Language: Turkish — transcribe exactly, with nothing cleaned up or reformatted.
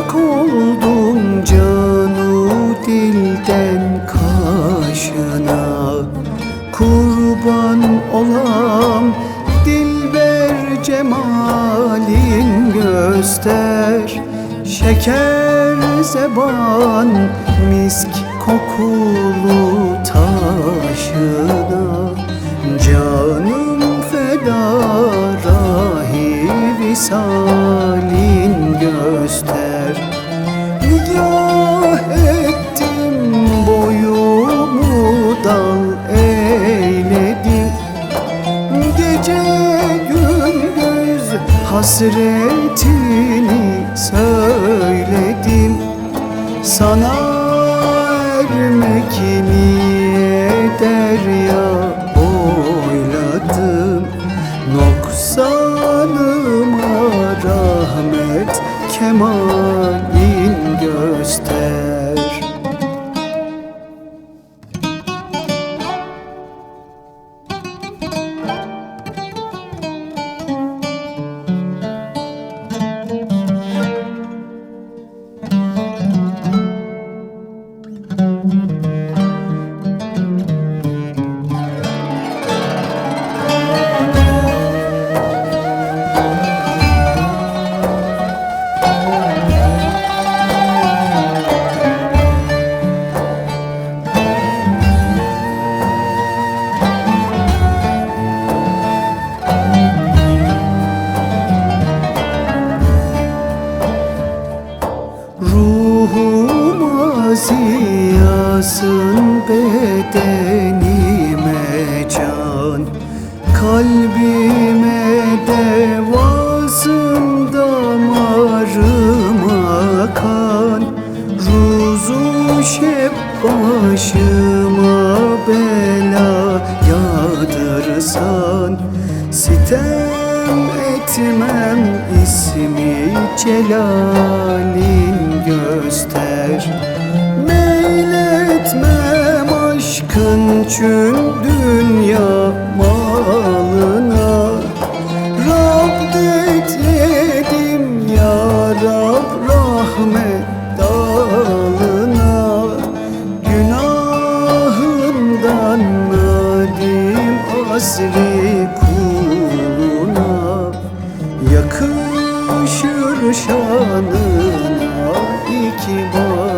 Ortak oldum canu dilden kaşına, kurban olam dilber cemalin göster. Şeker zeban misk kokulu taşına, canım feda rahi visalin göster. Nigah ettim boyumu dal eyledim, gece gündüz hasretini söyledim. Sana ermek niye derya boyladım, noksanıma rahmet kemalin göster. Ruhuma ziyasın, bedenime can, kalbime devasın, damarıma kan. Ruzu şeb başıma bela yağdırsan, sitem etmem ismi celalin göster. Meyletmem aşkın çün dünya malına, Rab detledim ya Rab rahmet dalına. Günahından nadim asri kuluna, yakışır şanına ikbal.